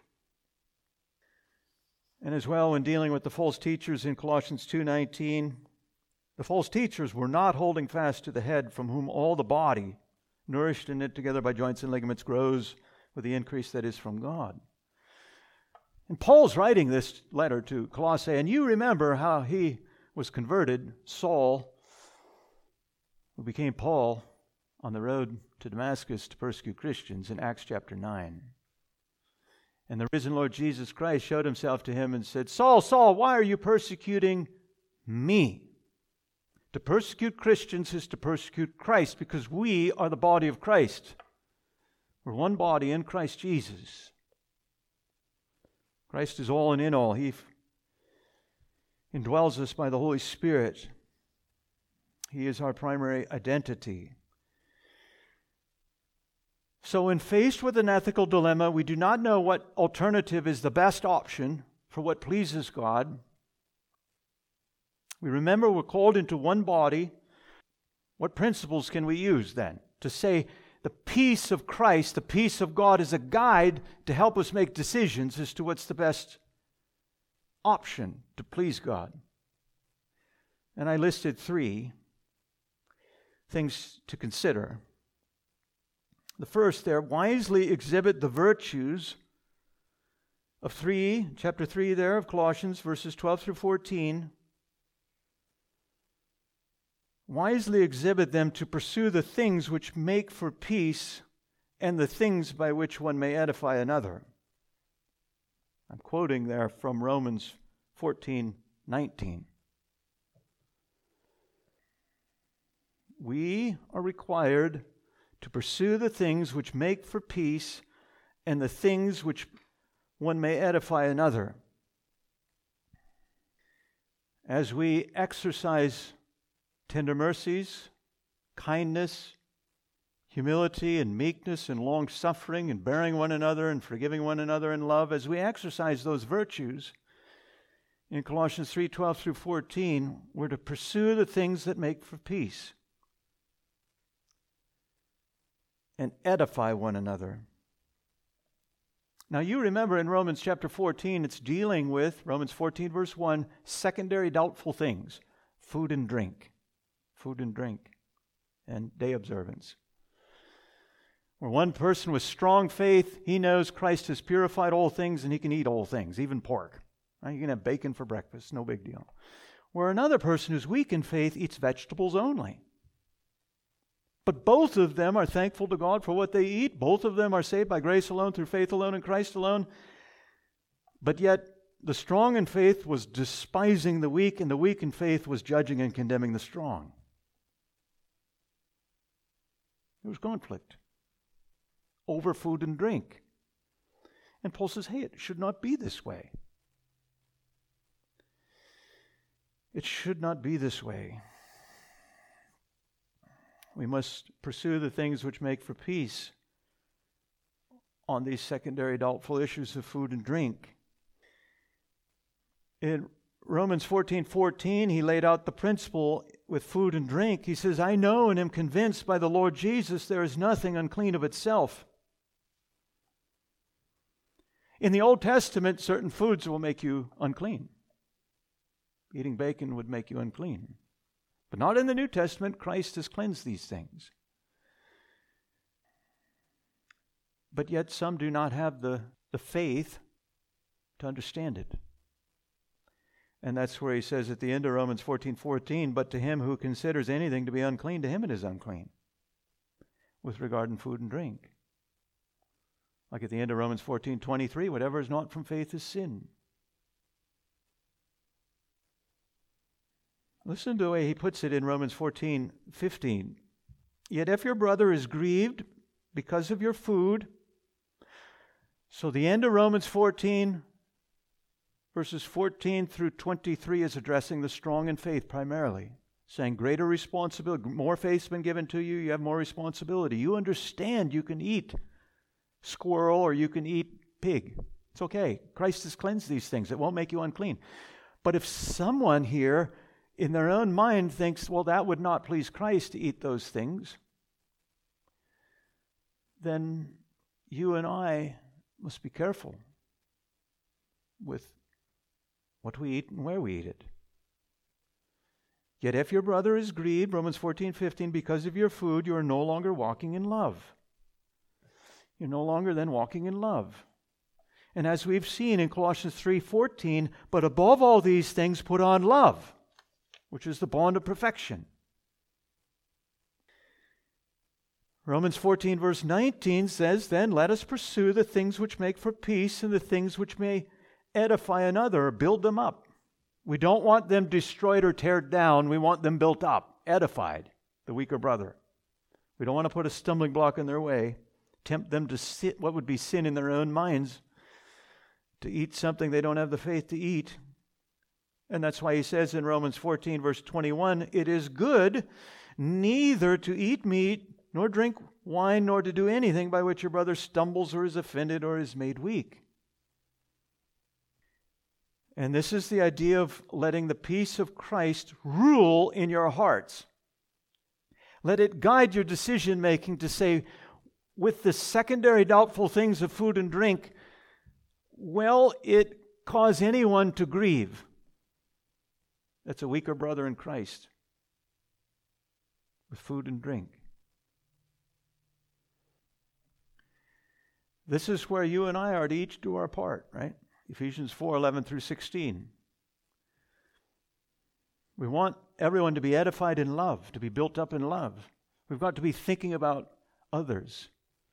And as well, when dealing with the false teachers in Colossians 2:19, the false teachers were not holding fast to the head, from whom all the body, nourished and knit together by joints and ligaments, grows with the increase that is from God. And Paul's writing this letter to Colossae, and you remember how he was converted, Saul, who became Paul, on the road to Damascus to persecute Christians in Acts chapter 9. And the risen Lord Jesus Christ showed Himself to him and said, Saul, Saul, why are you persecuting me? To persecute Christians is to persecute Christ, because we are the body of Christ. We're one body in Christ Jesus. Christ is all and in all. He indwells us by the Holy Spirit. He is our primary identity. So when faced with an ethical dilemma, we do not know what alternative is the best option for what pleases God. We remember we're called into one body. What principles can we use then to say the peace of Christ, the peace of God, is a guide to help us make decisions as to what's the best option to please God? And I listed 3 things to consider. The first there, wisely exhibit the virtues of chapter 3 there of Colossians, verses 12 through 14. Wisely exhibit them to pursue the things which make for peace and the things by which one may edify another. I'm quoting there from Romans 14:19. We are required to pursue the things which make for peace and the things which one may edify another. As we exercise tender mercies, kindness, humility and meekness and long-suffering and bearing one another and forgiving one another in love, as we exercise those virtues, in Colossians 3:12 through 14, we're to pursue the things that make for peace and edify one another. Now you remember in Romans chapter 14, it's dealing with, Romans 14 verse 1, secondary doubtful things, food and drink, and day observance. Where one person with strong faith, he knows Christ has purified all things and he can eat all things, even pork. You can have bacon for breakfast, no big deal. Where another person who's weak in faith eats vegetables only. But both of them are thankful to God for what they eat. Both of them are saved by grace alone, through faith alone, in Christ alone. But yet, the strong in faith was despising the weak, and the weak in faith was judging and condemning the strong. There was conflict over food and drink. And Paul says, hey, it should not be this way. It should not be this way. We must pursue the things which make for peace on these secondary doubtful issues of food and drink. In Romans 14:14, he laid out the principle with food and drink. He says, I know and am convinced by the Lord Jesus there is nothing unclean of itself. In the Old Testament, certain foods will make you unclean. Eating bacon would make you unclean. But not in the New Testament. Christ has cleansed these things. But yet some do not have the faith to understand it. And that's where he says at the end of Romans 14:14, but to him who considers anything to be unclean, to him it is unclean, with regard to food and drink. Like at the end of Romans 14:23, whatever is not from faith is sin. Listen to the way he puts it in Romans 14:15. Yet if your brother is grieved because of your food, so the end of Romans 14 Verses 14 through 23 is addressing the strong in faith primarily, saying greater responsibility, more faith's been given to you, you have more responsibility. You understand you can eat squirrel or you can eat pig. It's okay. Christ has cleansed these things. It won't make you unclean. But if someone here in their own mind thinks, well, that would not please Christ to eat those things, then you and I must be careful with what we eat and where we eat it. Yet if your brother is grieved, Romans 14:15, because of your food, you are no longer walking in love. You're no longer then walking in love. And as we've seen in Colossians 3:14, but above all these things put on love, which is the bond of perfection. Romans 14 verse 19 says, then let us pursue the things which make for peace and the things which may edify another or build them up. We don't want them destroyed or teared down. We want them built up, edified, the weaker brother. We don't want to put a stumbling block in their way, tempt them to sit what would be sin in their own minds, to eat something they don't have the faith to eat. And that's why he says in Romans 14 verse 21, it is good neither to eat meat, nor drink wine, nor to do anything by which your brother stumbles or is offended or is made weak. And this is the idea of letting the peace of Christ rule in your hearts. Let it guide your decision making to say, with the secondary doubtful things of food and drink, will it cause anyone to grieve that's a weaker brother in Christ with food and drink? This is where you and I are to each do our part, right? Ephesians 4:11 through 16. We want everyone to be edified in love, to be built up in love. We've got to be thinking about others.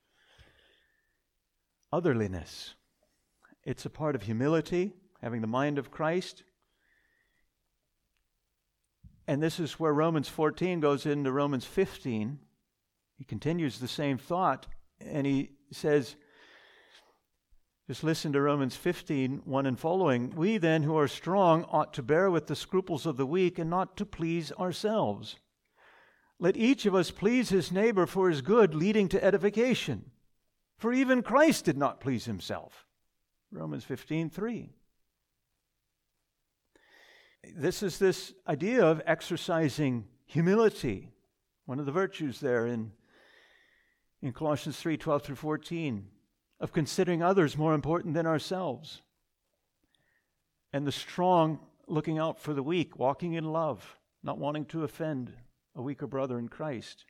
Otherliness. It's a part of humility, having the mind of Christ. And this is where Romans 14 goes into Romans 15. He continues the same thought, and he says, just listen to Romans 15, 1 and following. We then who are strong ought to bear with the scruples of the weak and not to please ourselves. Let each of us please his neighbor for his good, leading to edification. For even Christ did not please himself. Romans 15:3. This is this idea of exercising humility. One of the virtues there in Colossians 3:12 through 14. Of considering others more important than ourselves. And the strong looking out for the weak, walking in love, not wanting to offend a weaker brother in Christ.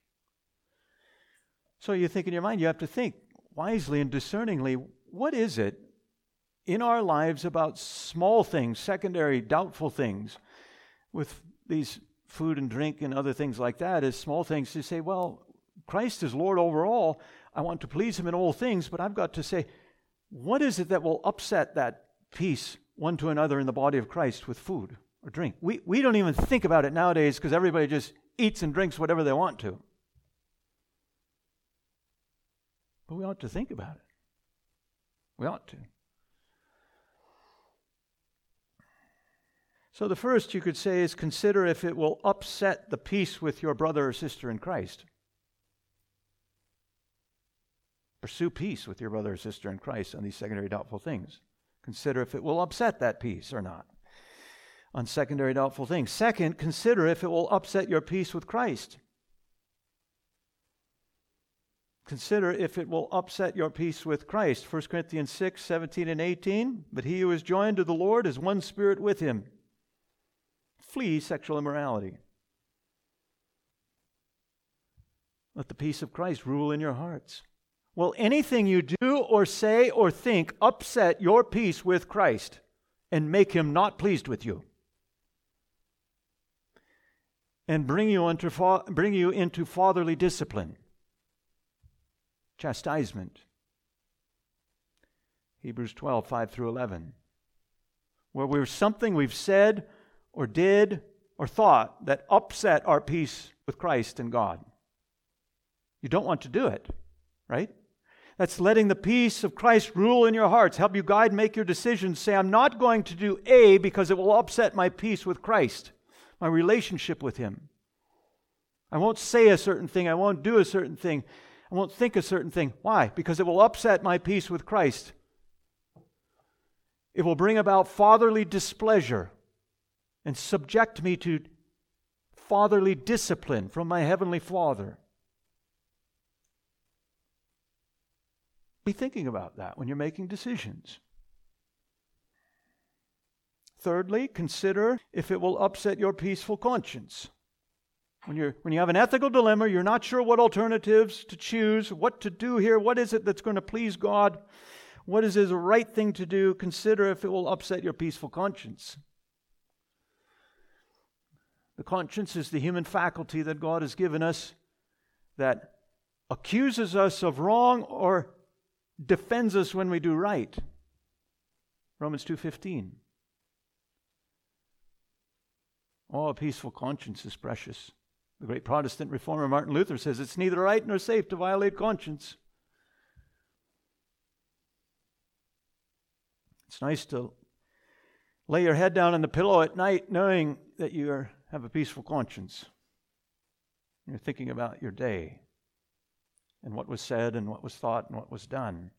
So you think in your mind, you have to think wisely and discerningly, what is it in our lives about small things, secondary, doubtful things, with these food and drink and other things like that, as small things to say, well, Christ is Lord over all. I want to please him in all things, but I've got to say, what is it that will upset that peace one to another in the body of Christ with food or drink? We don't even think about it nowadays because everybody just eats and drinks whatever they want to. But we ought to think about it. We ought to. So the first you could say is consider if it will upset the peace with your brother or sister in Christ. Pursue peace with your brother or sister in Christ on these secondary doubtful things. Consider if it will upset that peace or not on secondary doubtful things. Second, consider if it will upset your peace with Christ. Consider if it will upset your peace with Christ. 1 Corinthians 6:17 and 18. But he who is joined to the Lord is one spirit with him. Flee sexual immorality. Let the peace of Christ rule in your hearts. Will anything you do or say or think upset your peace with Christ and make him not pleased with you? And bring you into fatherly discipline, chastisement. Hebrews 12:5 through 11. Where there's something we've said or did or thought that upset our peace with Christ and God. You don't want to do it, right? That's letting the peace of Christ rule in your hearts, help you guide, make your decisions. Say, I'm not going to do A because it will upset my peace with Christ, my relationship with Him. I won't say a certain thing. I won't do a certain thing. I won't think a certain thing. Why? Because it will upset my peace with Christ. It will bring about fatherly displeasure and subject me to fatherly discipline from my Heavenly Father. Be thinking about that when you're making decisions. Thirdly, consider if it will upset your peaceful conscience. When you have an ethical dilemma, you're not sure what alternatives to choose, what to do here, what is it that's going to please God, what is the right thing to do, consider if it will upset your peaceful conscience. The conscience is the human faculty that God has given us that accuses us of wrong or defends us when we do right. Romans 2:15. Oh, a peaceful conscience is precious. The great Protestant reformer Martin Luther says it's neither right nor safe to violate conscience. It's nice to lay your head down on the pillow at night knowing that you have a peaceful conscience. You're thinking about your day and what was said and what was thought and what was done.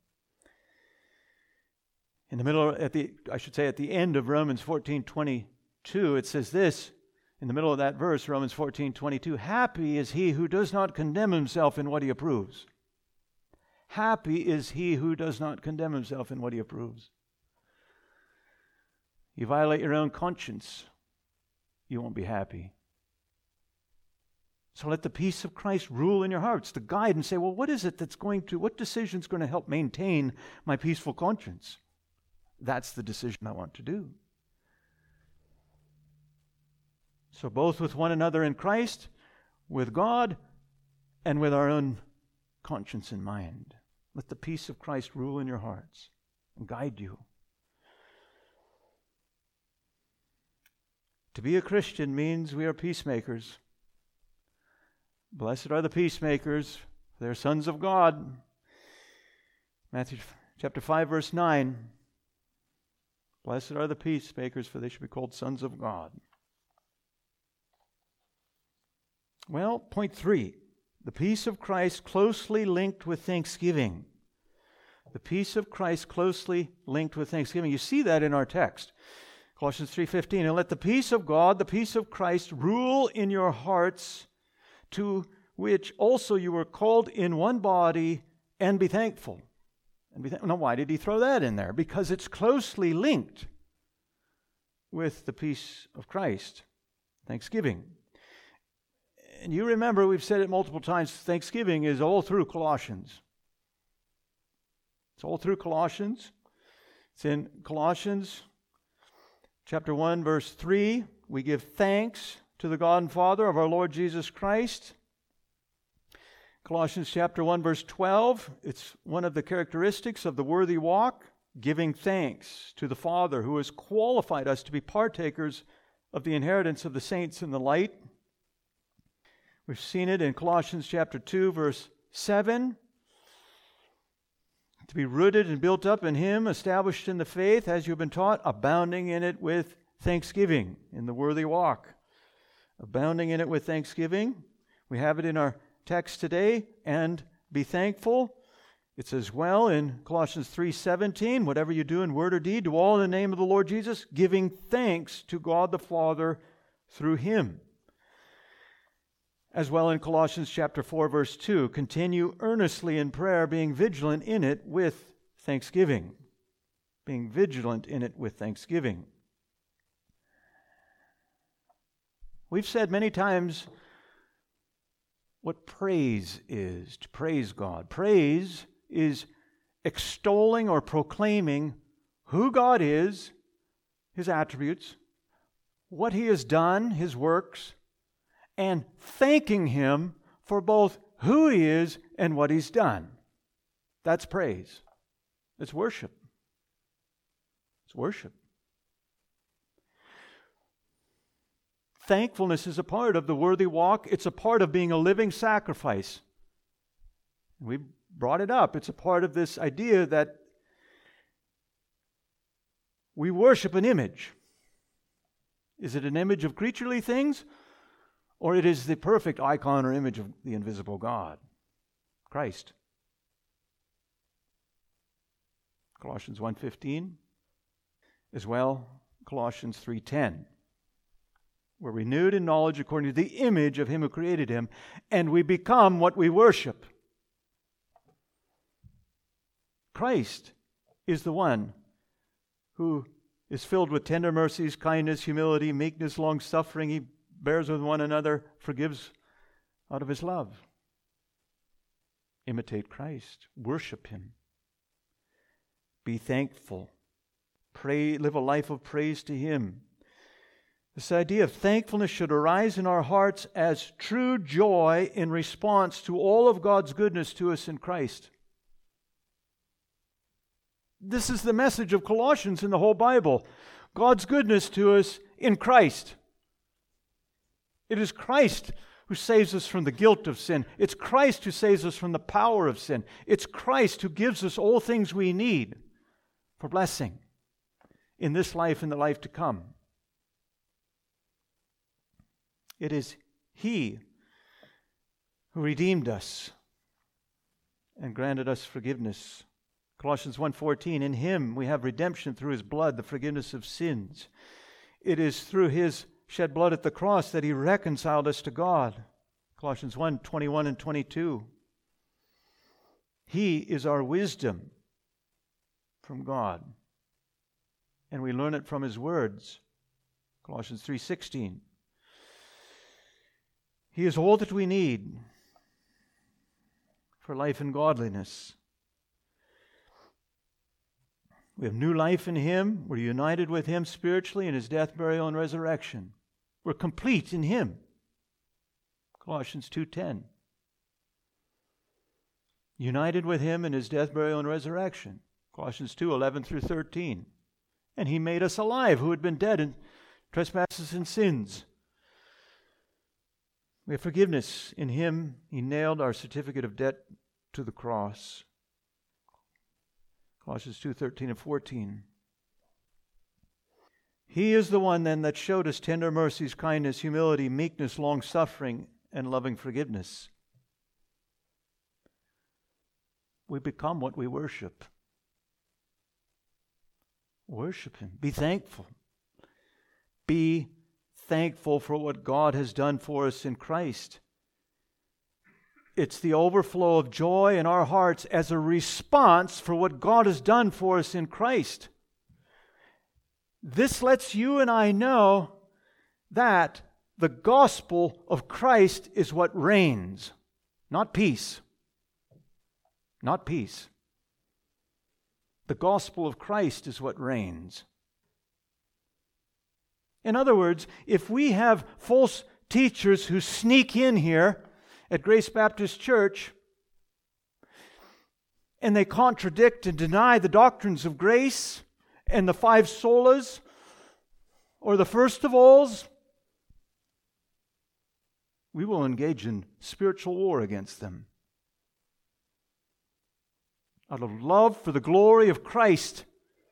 In the middle, at the end of Romans 14:22, it says this, in the middle of that verse, Romans 14:22, happy is he who does not condemn himself in what he approves. Happy is he who does not condemn himself in what he approves. You violate your own conscience, you won't be happy. So let the peace of Christ rule in your hearts to guide and say, well, what decision is going to help maintain my peaceful conscience? That's the decision I want to do. So both with one another in Christ, with God, and with our own conscience and mind. Let the peace of Christ rule in your hearts and guide you. To be a Christian means we are peacemakers. Blessed are the peacemakers, for they are sons of God. Matthew chapter 5, verse 9. Blessed are the peacemakers, for they shall be called sons of God. Well, point 3. The peace of Christ closely linked with thanksgiving. The peace of Christ closely linked with thanksgiving. You see that in our text. Colossians 3:15. And let the peace of God, the peace of Christ, rule in your hearts, to which also you were called in one body, and be thankful. Now, why did he throw that in there? Because it's closely linked with the peace of Christ, thanksgiving. And you remember, we've said it multiple times, thanksgiving is all through Colossians. It's all through Colossians. It's in Colossians chapter 1, verse 3. We give thanks to the God and Father of our Lord Jesus Christ. Colossians chapter 1, verse 12. It's one of the characteristics of the worthy walk, giving thanks to the Father who has qualified us to be partakers of the inheritance of the saints in the light. We've seen it in Colossians chapter 2, verse 7. To be rooted and built up in Him, established in the faith, as you've been taught, abounding in it with thanksgiving, in the worthy walk. Abounding in it with thanksgiving. We have it in our text today, and be thankful. It's as well in Colossians 3:17, whatever you do in word or deed, do all in the name of the Lord Jesus, giving thanks to God the Father through Him. As well in Colossians chapter 4, verse 2, continue earnestly in prayer, being vigilant in it with thanksgiving. Being vigilant in it with thanksgiving. We've said many times what praise is, to praise God. Praise is extolling or proclaiming who God is, His attributes, what He has done, His works, and thanking Him for both who He is and what He's done. That's praise. It's worship. It's worship. Thankfulness is a part of the worthy walk. It's a part of being a living sacrifice. We brought it up. It's a part of this idea that we worship an image. Is it an image of creaturely things? Or it is the perfect icon or image of the invisible God, Christ. Colossians 1:15, as well Colossians 3:10. We're renewed in knowledge according to the image of Him who created Him, and we become what we worship. Christ is the one who is filled with tender mercies, kindness, humility, meekness, long-suffering. He bears with one another, forgives out of His love. Imitate Christ. Worship Him. Be thankful. Pray, live a life of praise to Him. This idea of thankfulness should arise in our hearts as true joy in response to all of God's goodness to us in Christ. This is the message of Colossians in the whole Bible. God's goodness to us in Christ. It is Christ who saves us from the guilt of sin. It's Christ who saves us from the power of sin. It's Christ who gives us all things we need for blessing in this life and the life to come. It is He who redeemed us and granted us forgiveness. Colossians 1:14, in Him we have redemption through His blood, the forgiveness of sins. It is through His shed blood at the cross that He reconciled us to God. Colossians 1:21 and 22. He is our wisdom from God, and we learn it from His words. Colossians 3:16. He is all that we need for life and godliness. We have new life in Him. We're united with Him spiritually in His death, burial, and resurrection. We're complete in Him. Colossians 2:10. United with Him in His death, burial, and resurrection. Colossians 2:11 through 13. And He made us alive who had been dead in trespasses and sins. We have forgiveness in Him. He nailed our certificate of debt to the cross. Colossians 2:13 and 14. He is the one then that showed us tender mercies, kindness, humility, meekness, long-suffering, and loving forgiveness. We become what we worship. Worship Him. Be thankful. Be thankful for what God has done for us in Christ. It's the overflow of joy in our hearts as a response for what God has done for us in Christ. This lets you and I know that the gospel of Christ is what reigns, not peace. Not peace. The gospel of Christ is what reigns. In other words, if we have false teachers who sneak in here at Grace Baptist Church and they contradict and deny the doctrines of grace and the five solas or the first of alls, we will engage in spiritual war against them. Out of love for the glory of Christ.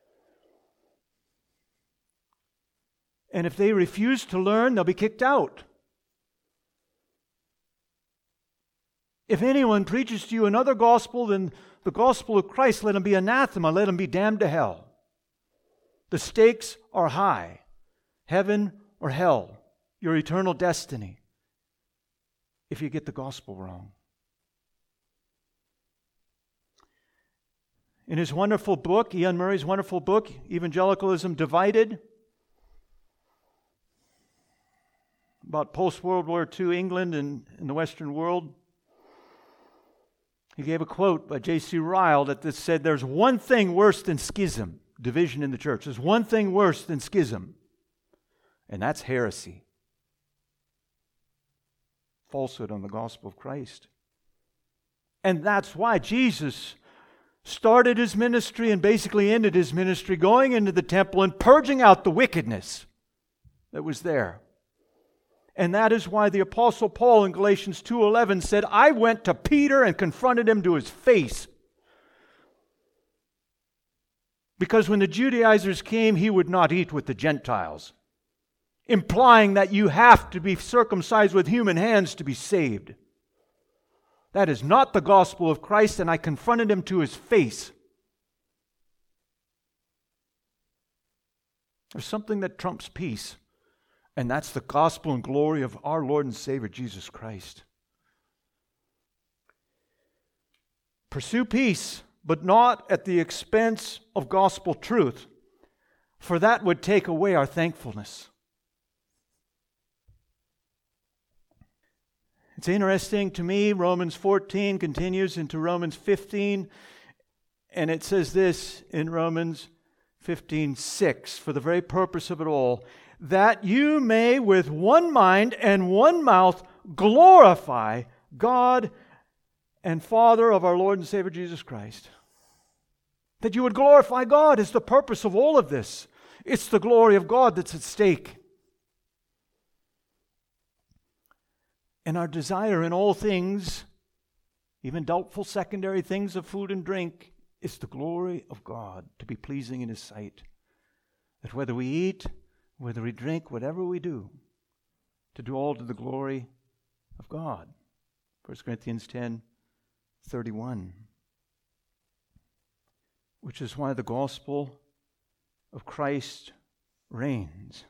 And if they refuse to learn, they'll be kicked out. If anyone preaches to you another gospel than the gospel of Christ, let him be anathema, let him be damned to hell. The stakes are high. Heaven or hell, your eternal destiny, if you get the gospel wrong. In his wonderful book, Ian Murray's wonderful book, Evangelicalism Divided, about post-World War II England and the Western world, he gave a quote by J.C. Ryle that said, there's one thing worse than schism, division in the church. There's one thing worse than schism, and that's heresy. Falsehood on the gospel of Christ. And that's why Jesus started His ministry and basically ended His ministry going into the temple and purging out the wickedness that was there. And that is why the Apostle Paul in Galatians 2:11 said, I went to Peter and confronted him to his face. Because when the Judaizers came, he would not eat with the Gentiles, implying that you have to be circumcised with human hands to be saved. That is not the gospel of Christ, and I confronted him to his face. There's something that trumps peace, and that's the gospel and glory of our Lord and Savior, Jesus Christ. Pursue peace, but not at the expense of gospel truth, for that would take away our thankfulness. It's interesting to me, Romans 14 continues into Romans 15, and it says this in Romans 15:6, for the very purpose of it all, that you may with one mind and one mouth glorify God and Father of our Lord and Savior Jesus Christ. That you would glorify God is the purpose of all of this. It's the glory of God that's at stake. And our desire in all things, even doubtful secondary things of food and drink, is the glory of God, to be pleasing in His sight. That whether we eat, whether we drink, whatever we do, to do all to the glory of God. 1 Corinthians 10:31. Which is why the gospel of Christ reigns.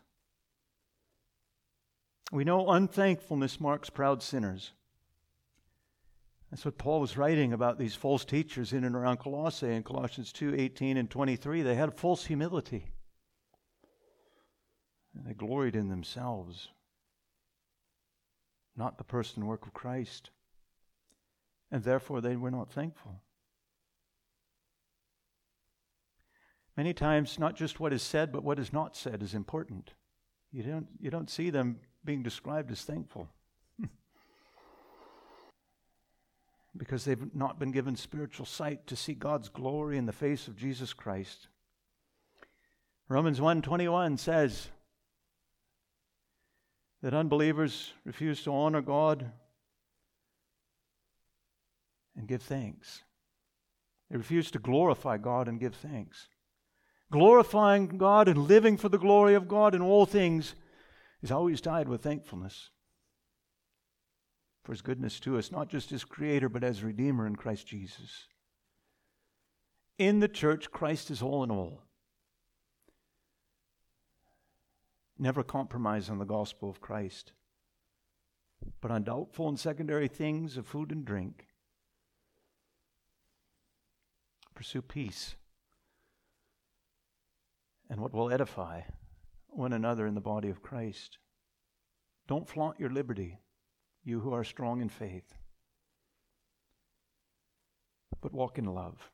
We know unthankfulness marks proud sinners. That's what Paul was writing about these false teachers in and around Colossae in Colossians 2:18 and 23. They had false humility. And they gloried in themselves, not the person and work of Christ. And therefore they were not thankful. Many times, not just what is said, but what is not said is important. You don't see them being described as thankful. Because they've not been given spiritual sight to see God's glory in the face of Jesus Christ. Romans 1:21 says that unbelievers refuse to honor God and give thanks. They refuse to glorify God and give thanks. Glorifying God and living for the glory of God in all things is always tied with thankfulness for His goodness to us, not just as Creator, but as Redeemer in Christ Jesus. In the church, Christ is all in all. Never compromise on the gospel of Christ, but on doubtful and secondary things of food and drink. Pursue peace and what will edify one another in the body of Christ. Don't flaunt your liberty, you who are strong in faith, but walk in love,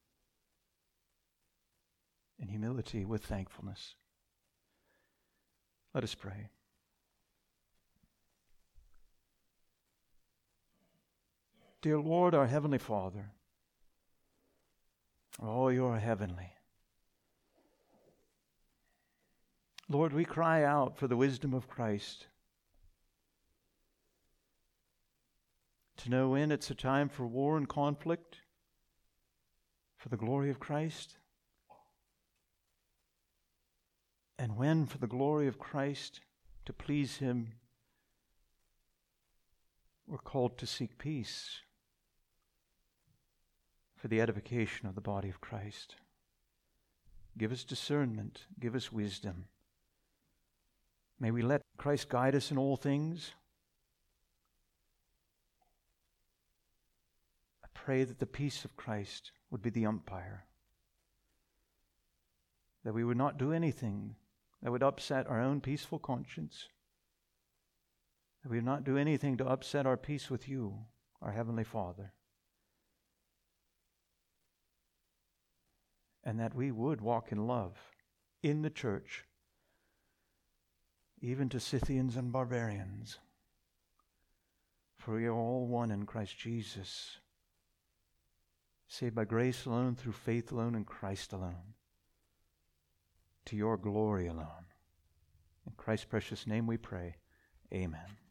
in humility with thankfulness. Let us pray. Dear Lord, our Heavenly Father, oh, you are heavenly. Lord, we cry out for the wisdom of Christ. To know when it's a time for war and conflict, for the glory of Christ, and when for the glory of Christ, to please Him, we're called to seek peace for the edification of the body of Christ. Give us discernment, give us wisdom. May we let Christ guide us in all things. I pray that the peace of Christ would be the umpire, that we would not do anything that would upset our own peaceful conscience, that we would not do anything to upset our peace with you, our Heavenly Father, and that we would walk in love in the church, even to Scythians and barbarians, for we are all one in Christ Jesus, saved by grace alone, through faith alone, in Christ alone, to your glory alone. In Christ's precious name we pray. Amen.